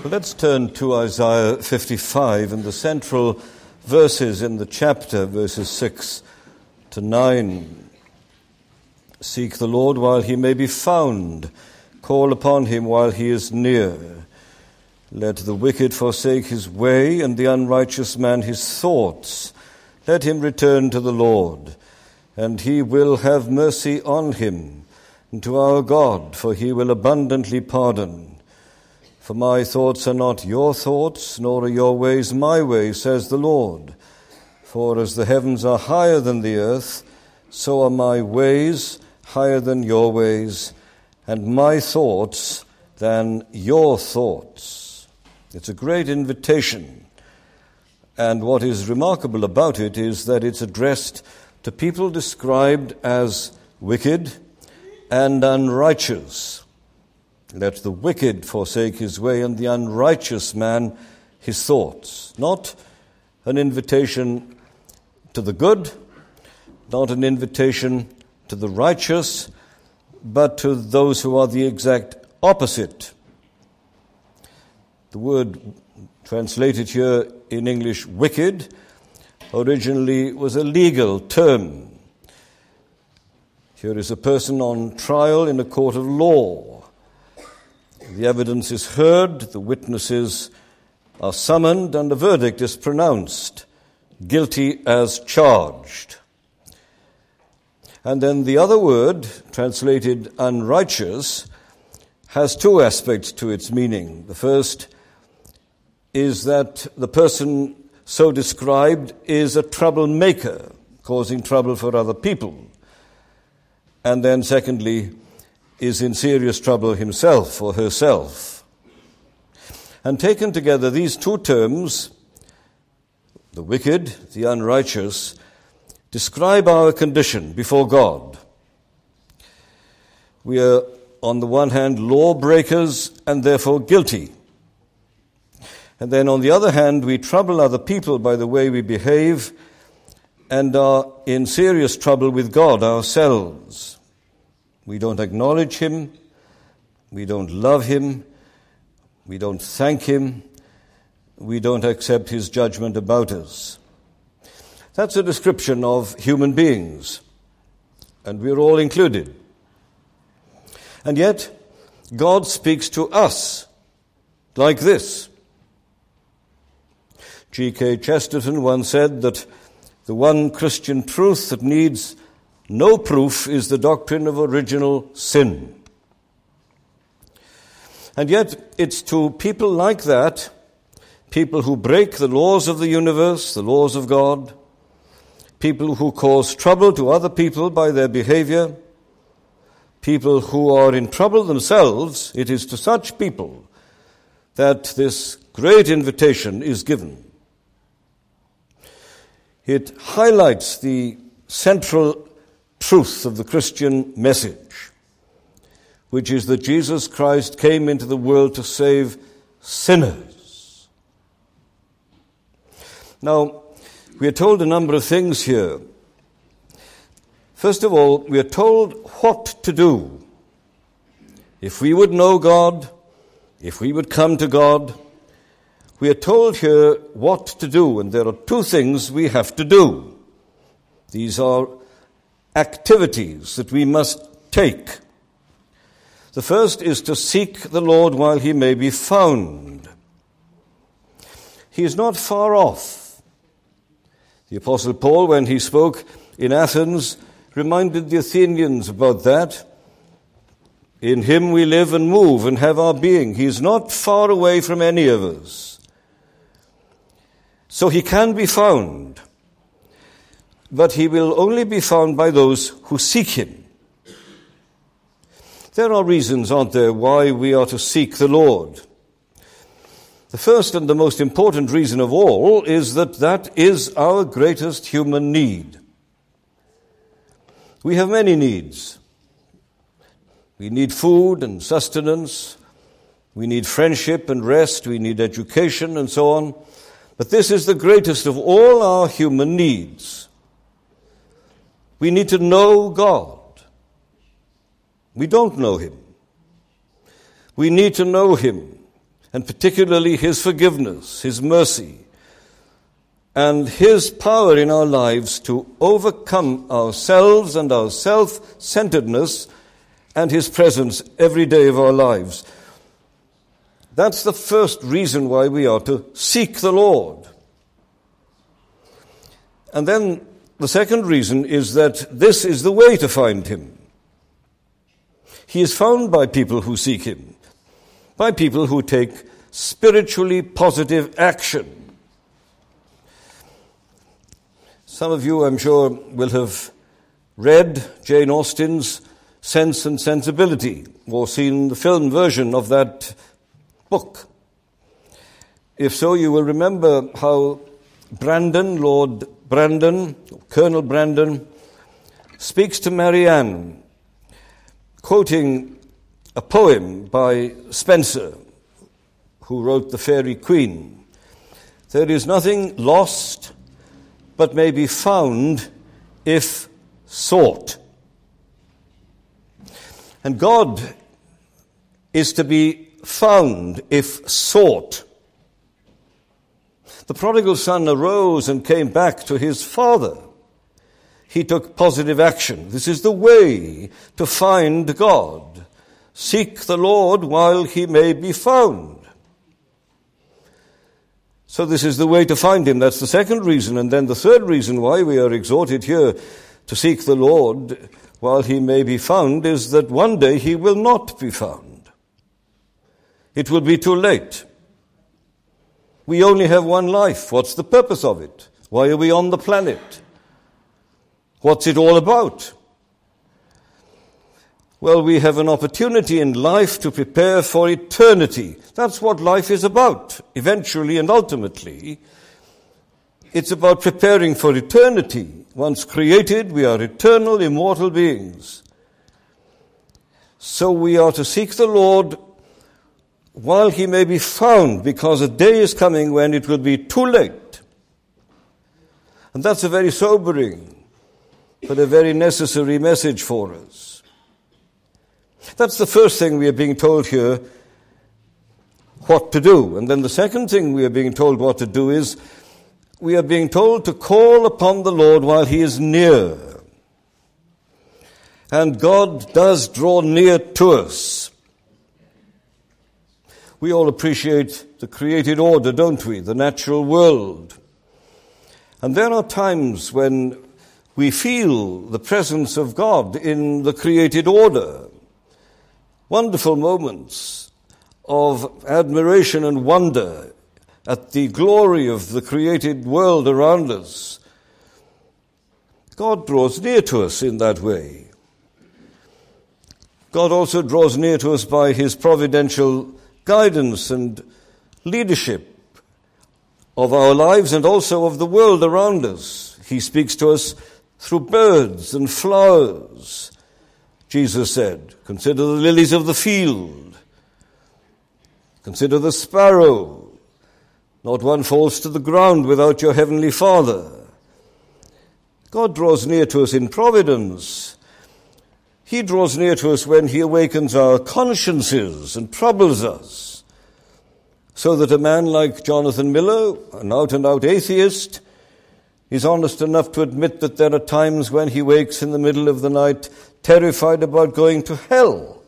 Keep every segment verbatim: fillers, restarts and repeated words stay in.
Let's turn to Isaiah fifty-five and the central verses in the chapter, verses six to nine. Seek the Lord while he may be found. Call upon him while he is near. Let the wicked forsake his way, and the unrighteous man his thoughts. Let him return to the Lord, and he will have mercy on him, and to our God, for he will abundantly pardon. For my thoughts are not your thoughts, nor are your ways my ways, says the Lord. For as the heavens are higher than the earth, so are my ways higher than your ways, and my thoughts than your thoughts. It's a great invitation. And what is remarkable about it is that it's addressed to people described as wicked and unrighteous. Let the wicked forsake his way, and the unrighteous man his thoughts. Not an invitation to the good, not an invitation to the righteous, but to those who are the exact opposite. The word translated here in English, wicked, originally was a legal term. Here is a person on trial in a court of law. The evidence is heard, the witnesses are summoned, and a verdict is pronounced, guilty as charged. And then the other word, translated unrighteous, has two aspects to its meaning. The first is that the person so described is a troublemaker, causing trouble for other people. And then secondly, is in serious trouble himself or herself. And taken together, these two terms, the wicked, the unrighteous, describe our condition before God. We are, on the one hand, lawbreakers and therefore guilty. And then on the other hand, we trouble other people by the way we behave and are in serious trouble with God ourselves. We don't acknowledge him, we don't love him, we don't thank him, we don't accept his judgment about us. That's a description of human beings, and we're all included. And yet, God speaks to us like this. G K Chesterton once said that the one Christian truth that needs no proof is the doctrine of original sin. And yet, it's to people like that, people who break the laws of the universe, the laws of God, people who cause trouble to other people by their behavior, people who are in trouble themselves, it is to such people that this great invitation is given. It highlights the central truth of the Christian message, which is that Jesus Christ came into the world to save sinners. Now, we are told a number of things here. First of all, we are told what to do. If we would know God, if we would come to God, we are told here what to do, and there are two things we have to do. These are activities that we must take. The first is to seek the Lord while he may be found. He is not far off. The Apostle Paul, when he spoke in Athens, reminded the Athenians about that. In him we live and move and have our being. He is not far away from any of us. So he can be found. But he will only be found by those who seek him. There are reasons, aren't there, why we are to seek the Lord. The first and the most important reason of all is that that is our greatest human need. We have many needs. We need food and sustenance. We need friendship and rest. We need education and so on. But this is the greatest of all our human needs. We need to know God. We don't know him. We need to know him. and particularly his forgiveness, his mercy, and his power in our lives to overcome ourselves and our self-centeredness and his presence every day of our lives. That's the first reason why we are to seek the Lord. And then the second reason is that this is the way to find him. He is found by people who seek him, by people who take spiritually positive action. Some of you, I'm sure, will have read Jane Austen's Sense and Sensibility, or seen the film version of that book. If so, you will remember how Brandon, Lord Brandon, Colonel Brandon, speaks to Marianne, quoting a poem by Spenser, who wrote The Faerie Queene. There is nothing lost, but may be found if sought. And God is to be found if sought. The prodigal son arose and came back to his father. He took positive action. This is the way to find God. Seek the Lord while he may be found. So this is the way to find him. That's the second reason. And then the third reason why we are exhorted here to seek the Lord while he may be found is that one day he will not be found. It will be too late. We only have one life. What's the purpose of it? Why are we on the planet? What's it all about? Well, we have an opportunity in life to prepare for eternity. That's what life is about, eventually and ultimately. It's about preparing for eternity. Once created, we are eternal, immortal beings. So we are to seek the Lord while he may be found, because a day is coming when it will be too late. And that's a very sobering, but a very necessary message for us. That's the first thing we are being told here, what to do. And then the second thing we are being told what to do is, we are being told to call upon the Lord while he is near. And God does draw near to us. We all appreciate the created order, don't we? The natural world. And there are times when we feel the presence of God in the created order. Wonderful moments of admiration and wonder at the glory of the created world around us. God draws near to us in that way. God also draws near to us by his providential guidance and leadership of our lives and also of the world around us. He speaks to us through birds and flowers. Jesus said, "Consider the lilies of the field. Consider the sparrow. Not one falls to the ground without your heavenly Father." God draws near to us in providence. He draws near to us when he awakens our consciences and troubles us, so that a man like Jonathan Miller, an out-and-out atheist, is honest enough to admit that there are times when he wakes in the middle of the night terrified about going to hell.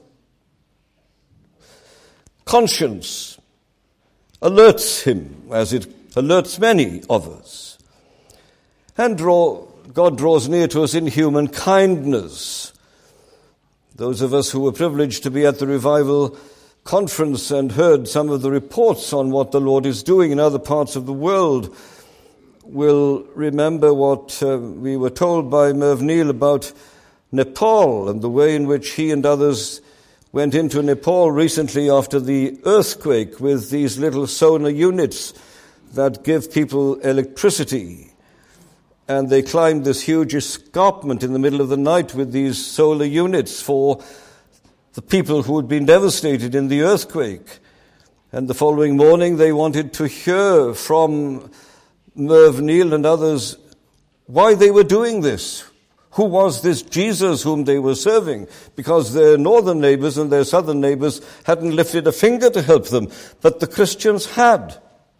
Conscience alerts him, as it alerts many of us. And draw, God draws near to us in human kindness. Those of us who were privileged to be at the revival conference and heard some of the reports on what the Lord is doing in other parts of the world will remember what uh, we were told by Merv Neal about Nepal and the way in which he and others went into Nepal recently after the earthquake with these little solar units that give people electricity. And they climbed this huge escarpment in the middle of the night with these solar units for the people who had been devastated in the earthquake. And the following morning they wanted to hear from Merv Neal and others why they were doing this. Who was this Jesus whom they were serving? Because their northern neighbors and their southern neighbors hadn't lifted a finger to help them, but the Christians had.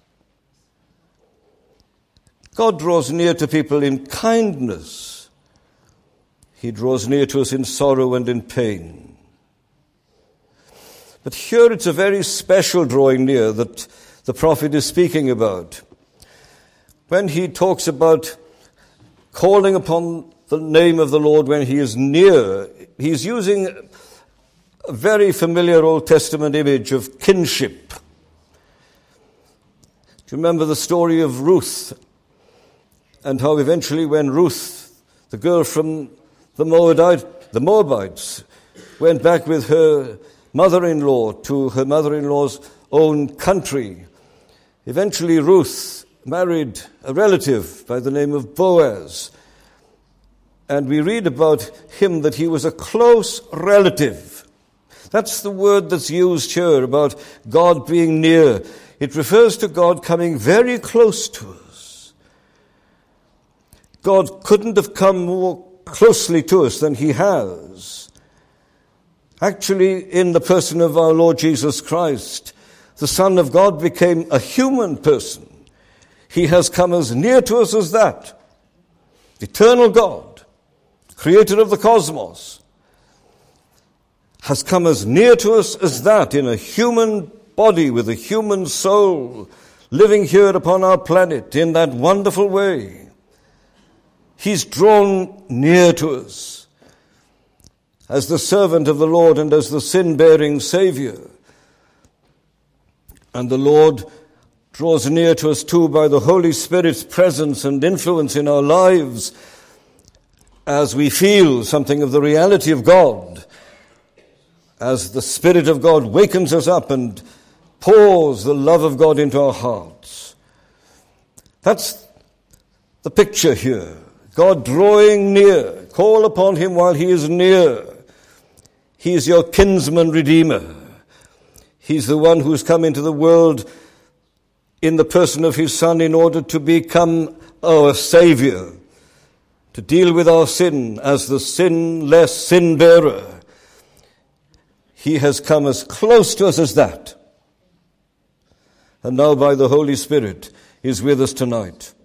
God draws near to people in kindness. He draws near to us in sorrow and in pain. But here it's a very special drawing near that the prophet is speaking about. When he talks about calling upon the name of the Lord when he is near, he's using a very familiar Old Testament image of kinship. Do you remember the story of Ruth and how eventually when Ruth, the girl from the Moabite, the Moabites, went back with her mother-in-law to her mother-in-law's own country, eventually Ruth married a relative by the name of Boaz. And we read about him that he was a close relative. That's the word that's used here about God being near. It refers to God coming very close to us. God couldn't have come more closely to us than he has. Actually, in the person of our Lord Jesus Christ, the Son of God became a human person. He has come as near to us as that. Eternal God, creator of the cosmos, has come as near to us as that in a human body with a human soul, living here upon our planet in that wonderful way. He's drawn near to us as the servant of the Lord and as the sin-bearing Savior. And the Lord draws near to us too by the Holy Spirit's presence and influence in our lives as we feel something of the reality of God, as the Spirit of God wakens us up and pours the love of God into our hearts. That's the picture here. God drawing near. Call upon him while he is near. He is your kinsman redeemer. He's the one who's come into the world in the person of his Son in order to become our Savior, to deal with our sin as the sinless sin-bearer. He has come as close to us as that. And now by the Holy Spirit is with us tonight.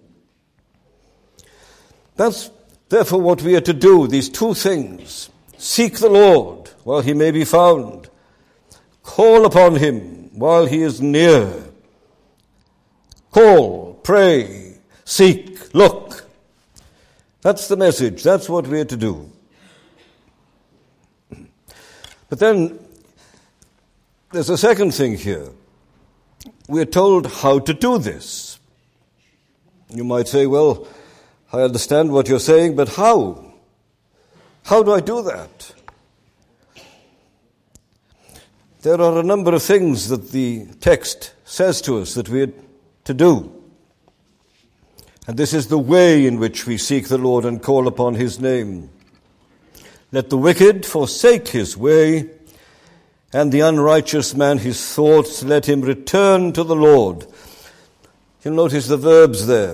That's therefore what we are to do, these two things. Seek the Lord while he may be found. Call upon him while he is near. Call, pray, seek, look. That's the message. That's what we are to do. But then there's a second thing here. We are told how to do this. You might say, well, I understand what you're saying, but how? How do I do that? There are a number of things that the text says to us that we are to do. And this is the way in which we seek the Lord and call upon his name. Let the wicked forsake his way, and the unrighteous man his thoughts, let him return to the Lord. You'll notice the verbs there.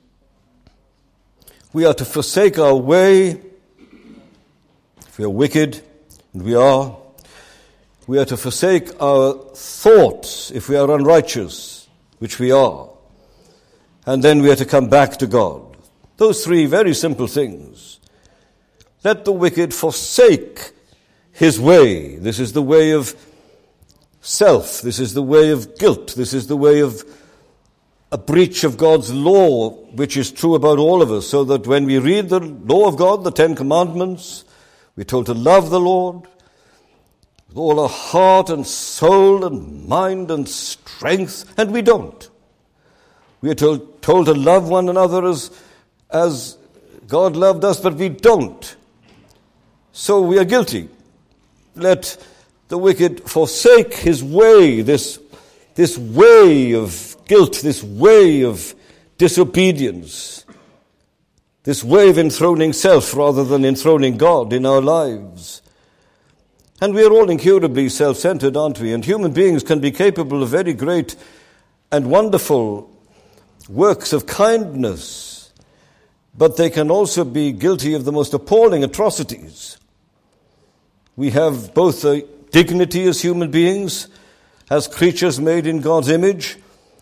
We are to forsake our way. If we are wicked, and we are, we are to forsake our thoughts if we are unrighteous, which we are. And then we are to come back to God. Those three very simple things. Let the wicked forsake his way. This is the way of self. This is the way of guilt. This is the way of a breach of God's law, which is true about all of us, so that when we read the law of God, the Ten Commandments, we're told to love the Lord with all our heart and soul and mind and strength, and we don't. We are told, told to love one another as, as God loved us, but we don't. So we are guilty. Let the wicked forsake his way, this, this way of guilt, this way of disobedience, this way of enthroning self rather than enthroning God in our lives. And we are all incurably self-centered, aren't we? And human beings can be capable of very great and wonderful works of kindness, but they can also be guilty of the most appalling atrocities. We have both a dignity as human beings, as creatures made in God's image,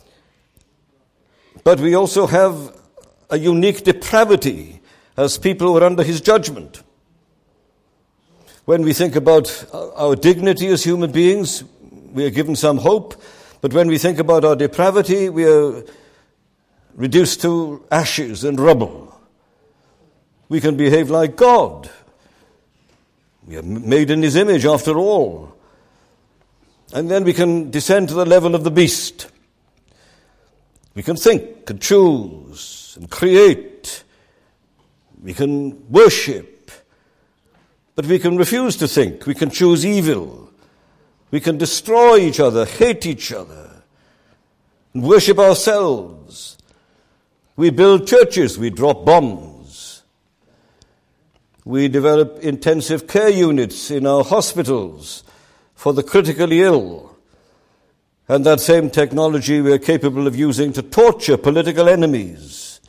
but we also have a unique depravity as people who are under his judgment. When we think about our dignity as human beings, we are given some hope, but when we think about our depravity, we are reduced to ashes and rubble. We can behave like God. We are made in his image after all. And then we can descend to the level of the beast. We can think and choose and create. We can worship. But we can refuse to think. We can choose evil. We can destroy each other, hate each other, and worship ourselves. We build churches. We drop bombs. We develop intensive care units in our hospitals for the critically ill. And that same technology we are capable of using to torture political enemies.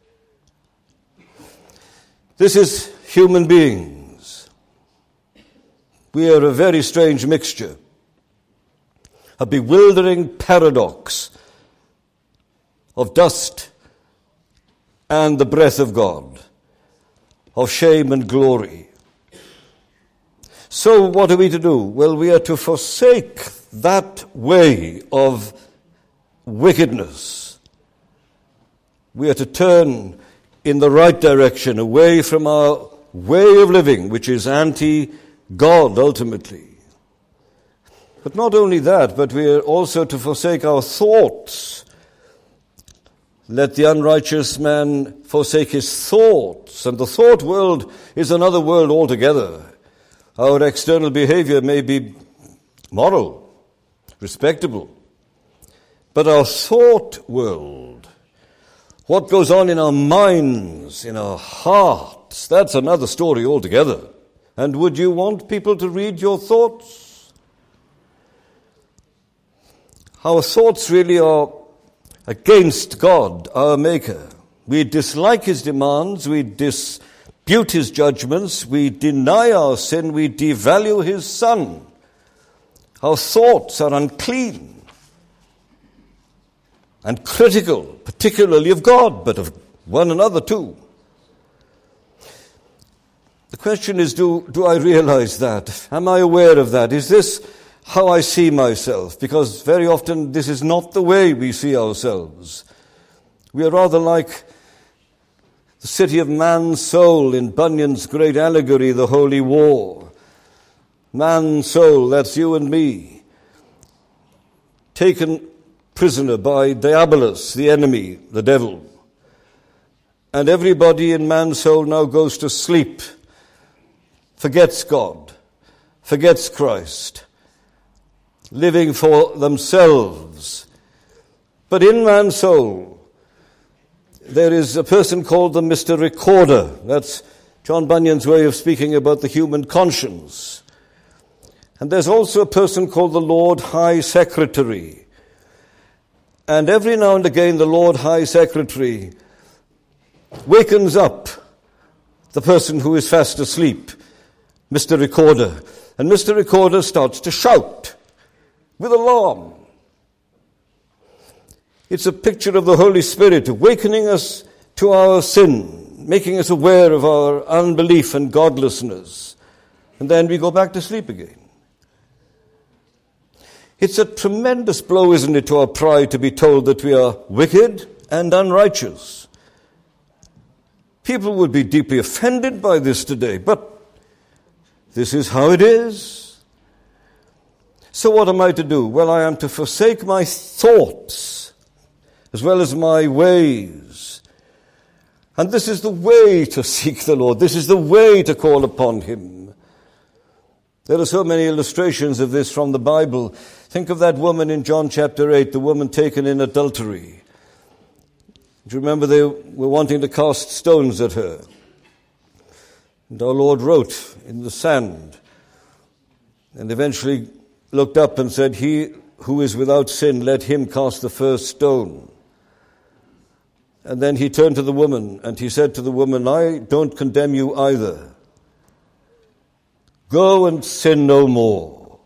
This is human beings. We are a very strange mixture, a bewildering paradox of dust and the breath of God, of shame and glory. So what are we to do? Well, we are to forsake that way of wickedness. We are to turn in the right direction, away from our way of living, which is anti-God ultimately. But not only that, but we are also to forsake our thoughts. Let the unrighteous man forsake his thoughts, and the thought world is another world altogether. Our external behavior may be moral, respectable, but our thought world, what goes on in our minds, in our hearts, that's another story altogether. And would you want people to read your thoughts? Our thoughts really are against God, our Maker. We dislike his demands, we dispute his judgments, we deny our sin, we devalue his Son. Our thoughts are unclean and critical, particularly of God, but of one another too. The question is, do, do I realize that? Am I aware of that? Is this how I see myself? Because very often this is not the way we see ourselves. We are rather like the city of man's soul in Bunyan's great allegory, The Holy War. Man's soul, that's you and me, taken prisoner by Diabolus, the enemy, the devil. And everybody in man's soul now goes to sleep, forgets God, forgets Christ, living for themselves. But in man's soul, there is a person called the Mister Recorder. That's John Bunyan's way of speaking about the human conscience. And there's also a person called the Lord High Secretary. And every now and again, the Lord High Secretary wakens up the person who is fast asleep, Mister Recorder. And Mister Recorder starts to shout with alarm. It's a picture of the Holy Spirit awakening us to our sin, making us aware of our unbelief and godlessness. And then we go back to sleep again. It's a tremendous blow, isn't it, to our pride to be told that we are wicked and unrighteous. People would be deeply offended by this today, but this is how it is. So what am I to do? Well, I am to forsake my thoughts as well as my ways. And this is the way to seek the Lord. This is the way to call upon him. There are so many illustrations of this from the Bible. Think of that woman in John chapter eight, the woman taken in adultery. Do you remember they were wanting to cast stones at her? And our Lord wrote in the sand and eventually looked up and said, "He who is without sin, let him cast the first stone." And then he turned to the woman and he said to the woman, I don't condemn you either. Go and sin no more.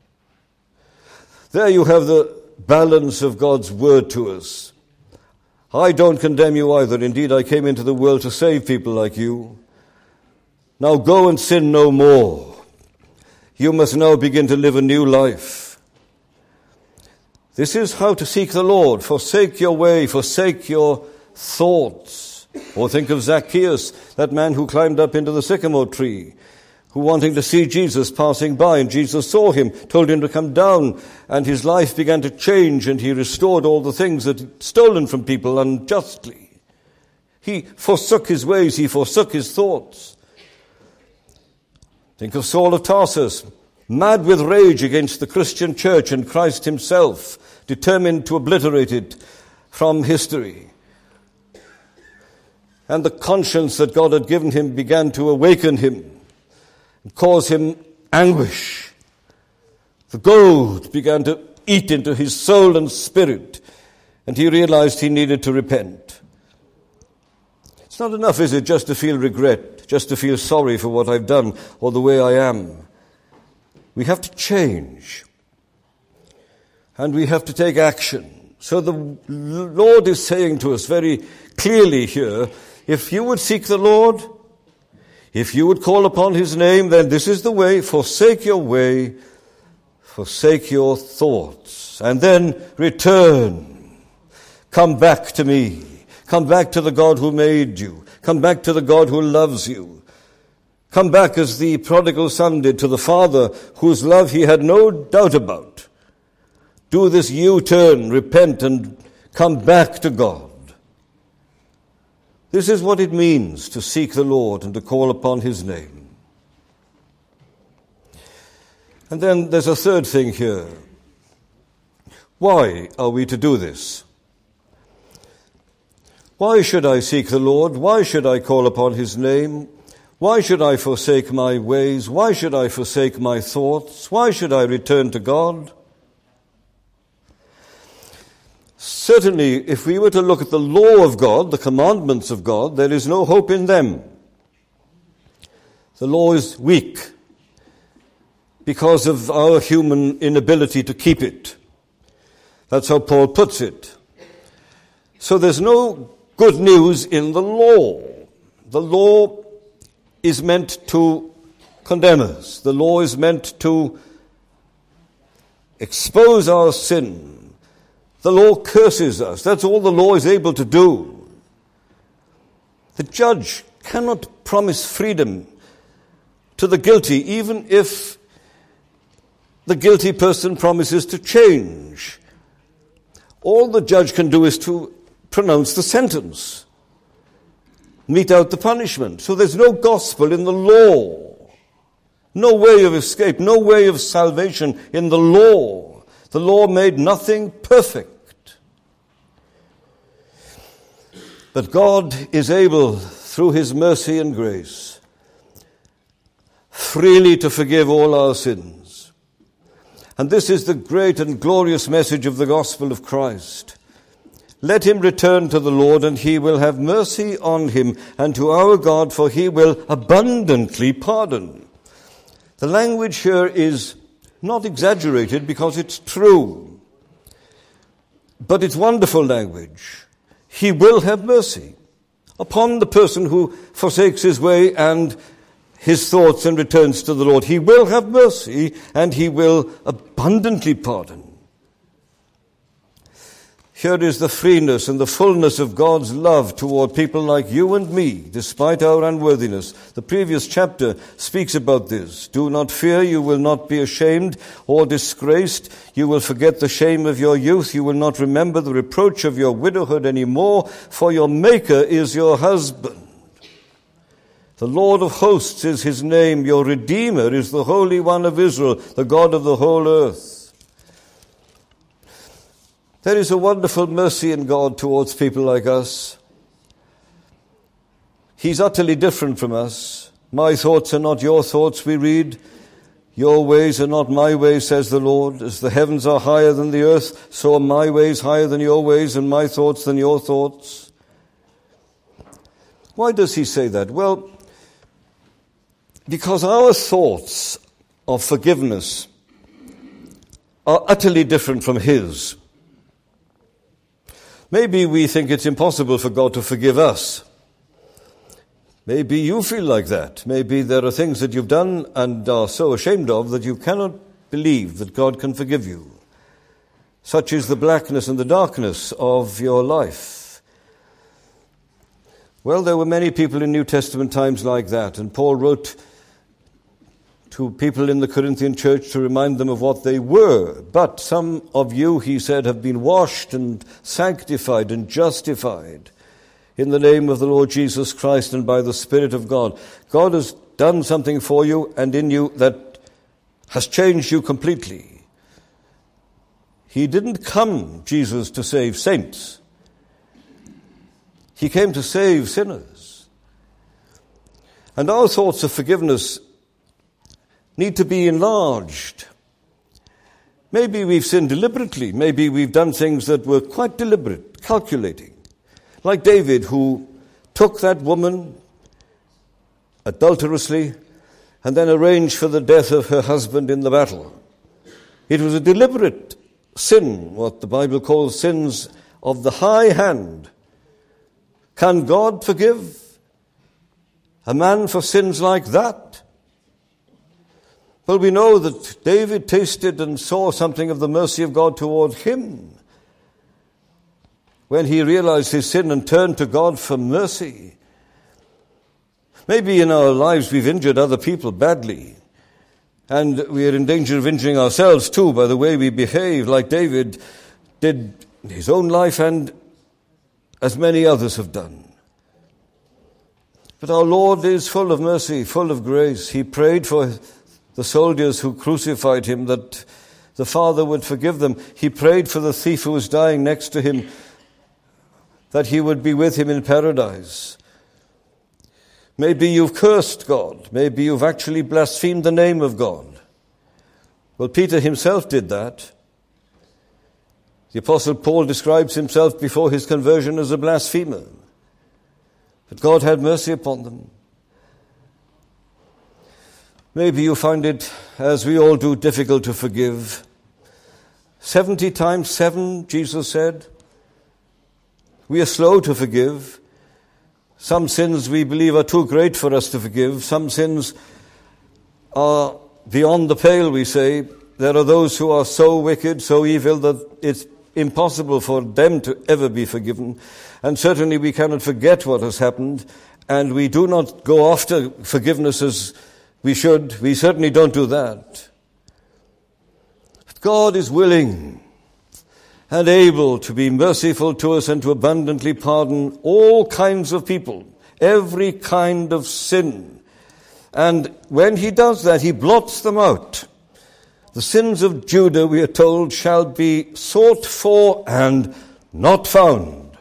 There you have the balance of God's word to us. I don't condemn you either. Indeed, I came into the world to save people like you. Now go and sin no more. You must now begin to live a new life. This is how to seek the Lord. Forsake your way, forsake your thoughts. Or think of Zacchaeus, that man who climbed up into the sycamore tree, who wanting to see Jesus passing by, and Jesus saw him, told him to come down, and his life began to change, and he restored all the things that he'd stolen from people unjustly. He forsook his ways, he forsook his thoughts. Think of Saul of Tarsus, mad with rage against the Christian church and Christ himself, determined to obliterate it from history. And the conscience that God had given him began to awaken him and cause him anguish. The gold began to eat into his soul and spirit, and he realized he needed to repent. It's not enough, is it, just to feel regret, just to feel sorry for what I've done or the way I am. We have to change, and we have to take action. So the Lord is saying to us very clearly here, if you would seek the Lord, if you would call upon his name, then this is the way. Forsake your way, forsake your thoughts, and then return. Come back to me. Come back to the God who made you. Come back to the God who loves you. Come back as the prodigal son did to the Father whose love he had no doubt about. Do this U-turn, repent, and come back to God. This is what it means to seek the Lord and to call upon his name. And then there's a third thing here. Why are we to do this? Why should I seek the Lord? Why should I call upon his name? Why should I forsake my ways? Why should I forsake my thoughts? Why should I return to God? Certainly, if we were to look at the law of God, the commandments of God, there is no hope in them. The law is weak because of our human inability to keep it. That's how Paul puts it. So there's no good news in the law. The law is meant to condemn us. The law is meant to expose our sin. The law curses us. That's all the law is able to do. The judge cannot promise freedom to the guilty, even if the guilty person promises to change. All the judge can do is to pronounce the sentence, mete out the punishment. So there's no gospel in the law, no way of escape, no way of salvation in the law. The law made nothing perfect. But God is able, through his mercy and grace, freely to forgive all our sins. And this is the great and glorious message of the gospel of Christ. Let him return to the Lord, and he will have mercy on him, and to our God, for he will abundantly pardon. The language here is not exaggerated because it's true. But it's wonderful language. He will have mercy upon the person who forsakes his way and his thoughts and returns to the Lord. He will have mercy and he will abundantly pardon. Here is the freeness and the fullness of God's love toward people like you and me, despite our unworthiness. The previous chapter speaks about this. Do not fear, you will not be ashamed or disgraced. You will forget the shame of your youth. You will not remember the reproach of your widowhood anymore, for your Maker is your husband. The Lord of hosts is his name. Your Redeemer is the Holy One of Israel, the God of the whole earth. There is a wonderful mercy in God towards people like us. He's utterly different from us. My thoughts are not your thoughts, we read. Your ways are not my ways, says the Lord. As the heavens are higher than the earth, so are my ways higher than your ways, and my thoughts than your thoughts. Why does he say that? Well, because our thoughts of forgiveness are utterly different from his. Maybe we think it's impossible for God to forgive us. Maybe you feel like that. Maybe there are things that you've done and are so ashamed of that you cannot believe that God can forgive you. Such is the blackness and the darkness of your life. Well, there were many people in New Testament times like that, and Paul wrote to people in the Corinthian church to remind them of what they were. But some of you, he said, have been washed and sanctified and justified in the name of the Lord Jesus Christ and by the Spirit of God. God has done something for you and in you that has changed you completely. He didn't come, Jesus, to save saints. He came to save sinners. And our thoughts of forgiveness need to be enlarged. Maybe we've sinned deliberately. Maybe we've done things that were quite deliberate, calculating. Like David, who took that woman adulterously and then arranged for the death of her husband in the battle. It was a deliberate sin, what the Bible calls sins of the high hand. Can God forgive a man for sins like that? Well, we know that David tasted and saw something of the mercy of God toward him when he realized his sin and turned to God for mercy. Maybe in our lives we've injured other people badly, and we are in danger of injuring ourselves too by the way we behave, like David did in his own life and as many others have done. But our Lord is full of mercy, full of grace. He prayed for the soldiers who crucified him that the Father would forgive them. He prayed for the thief who was dying next to him that he would be with him in paradise. Maybe you've cursed God. Maybe you've actually blasphemed the name of God. Well, Peter himself did that. The Apostle Paul describes himself before his conversion as a blasphemer. But God had mercy upon them. Maybe you find it, as we all do, difficult to forgive. Seventy times seven, Jesus said. We are slow to forgive. Some sins we believe are too great for us to forgive. Some sins are beyond the pale, we say. There are those who are so wicked, so evil, that it's impossible for them to ever be forgiven. And certainly we cannot forget what has happened, and we do not go after forgiveness as we should. We certainly don't do that. But God is willing and able to be merciful to us and to abundantly pardon all kinds of people, every kind of sin. And when he does that, he blots them out. The sins of Judah, we are told, shall be sought for and not found.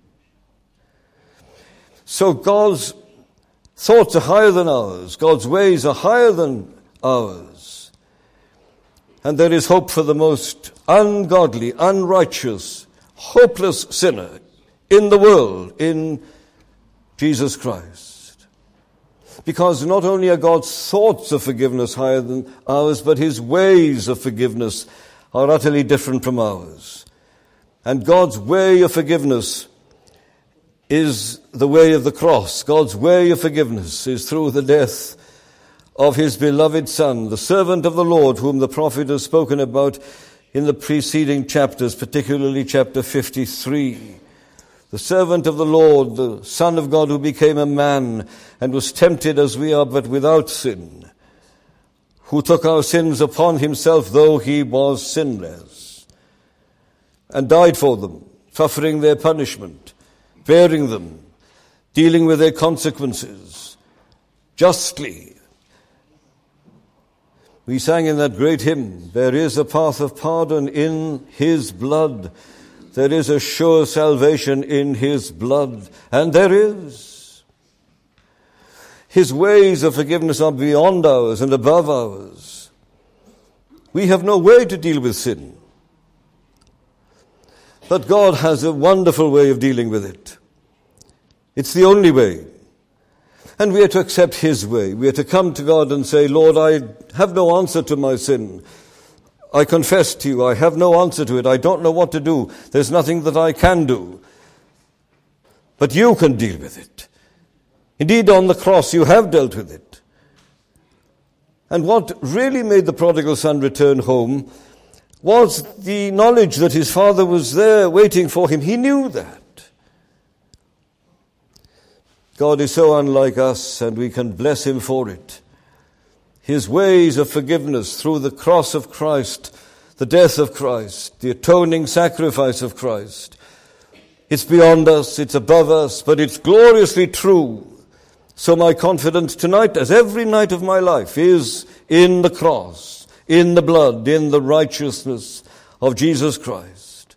So God's thoughts are higher than ours. God's ways are higher than ours. And there is hope for the most ungodly, unrighteous, hopeless sinner in the world, in Jesus Christ. Because not only are God's thoughts of forgiveness higher than ours, but his ways of forgiveness are utterly different from ours. And God's way of forgiveness is the way of the cross. God's way of forgiveness is through the death of his beloved Son, the servant of the Lord, whom the prophet has spoken about in the preceding chapters, particularly chapter fifty-three. The servant of the Lord, the Son of God who became a man and was tempted as we are, but without sin, who took our sins upon himself, though he was sinless, and died for them, suffering their punishment, bearing them, dealing with their consequences, justly. We sang in that great hymn, there is a path of pardon in his blood. There is a sure salvation in his blood. And there is. His ways of forgiveness are beyond ours and above ours. We have no way to deal with sin. But God has a wonderful way of dealing with it. It's the only way. And we are to accept his way. We are to come to God and say, Lord, I have no answer to my sin. I confess to you, I have no answer to it. I don't know what to do. There's nothing that I can do. But you can deal with it. Indeed, on the cross, you have dealt with it. And what really made the prodigal son return home was the knowledge that his father was there waiting for him. He knew that. God is so unlike us, and we can bless him for it. His ways of forgiveness through the cross of Christ, the death of Christ, the atoning sacrifice of Christ. It's beyond us, it's above us, but it's gloriously true. So my confidence tonight, as every night of my life, is in the cross, in the blood, in the righteousness of Jesus Christ.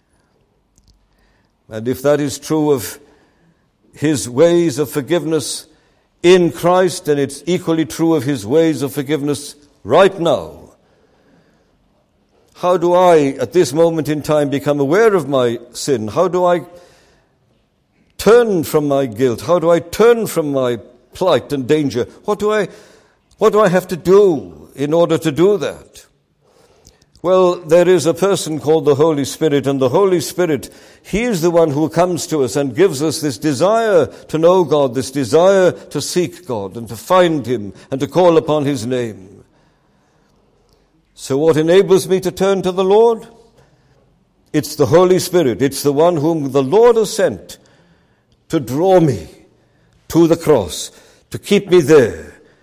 And if that is true of his ways of forgiveness in Christ, then it's equally true of his ways of forgiveness right now. How do I, at this moment in time, become aware of my sin? How do I turn from my guilt? How do I turn from my plight and danger? What do I, what do I have to do in order to do that? Well, there is a person called the Holy Spirit, and the Holy Spirit, he is the one who comes to us and gives us this desire to know God, this desire to seek God and to find him and to call upon his name. So what enables me to turn to the Lord? It's the Holy Spirit. It's the one whom the Lord has sent to draw me to the cross, to keep me there.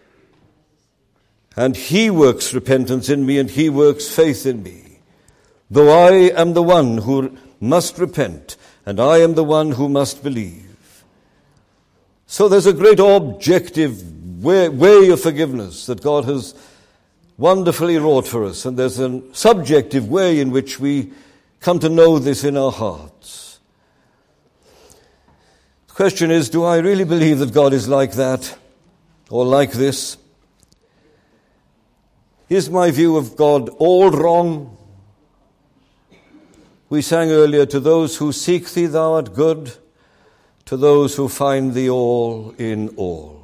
And he works repentance in me, and he works faith in me. Though I am the one who must repent, and I am the one who must believe. So there's a great objective way, way of forgiveness that God has wonderfully wrought for us. And there's a subjective way in which we come to know this in our hearts. The question is, do I really believe that God is like that, or like this? Is my view of God all wrong? We sang earlier, to those who seek thee thou art good, to those who find thee all in all.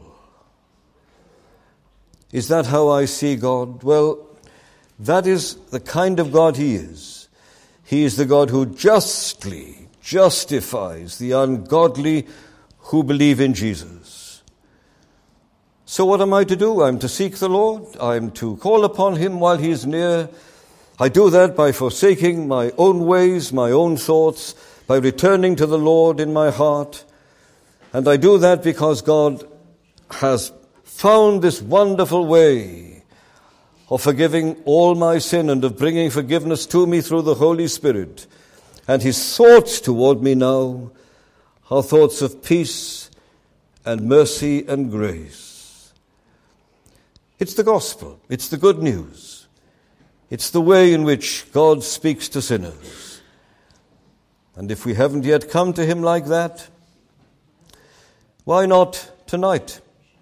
Is that how I see God? Well, that is the kind of God he is. He is the God who justly justifies the ungodly who believe in Jesus. So what am I to do? I'm to seek the Lord. I'm to call upon him while he is near. I do that by forsaking my own ways, my own thoughts, by returning to the Lord in my heart. And I do that because God has found this wonderful way of forgiving all my sin and of bringing forgiveness to me through the Holy Spirit. And his thoughts toward me now are thoughts of peace and mercy and grace. It's the gospel. It's the good news. It's the way in which God speaks to sinners. And if we haven't yet come to him like that, why not tonight?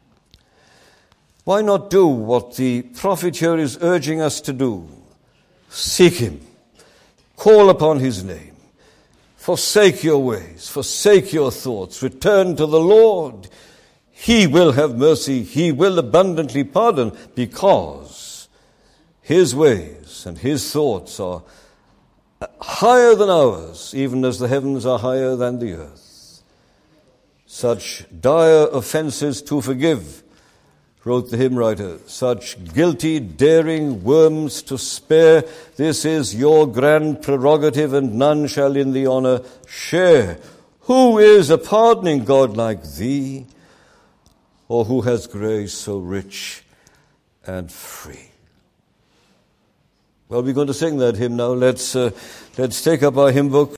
Why not do what the prophet here is urging us to do? Seek him. Call upon his name. Forsake your ways. Forsake your thoughts. Return to the Lord. He will have mercy. He will abundantly pardon, because his ways and his thoughts are higher than ours, even as the heavens are higher than the earth. Such dire offenses to forgive, wrote the hymn writer, such guilty, daring worms to spare. This is your grand prerogative, and none shall in the honor share. Who is a pardoning God like thee? Or who has grace so rich and free? Well, we're going to sing that hymn now. Let's uh, let's take up our hymn book.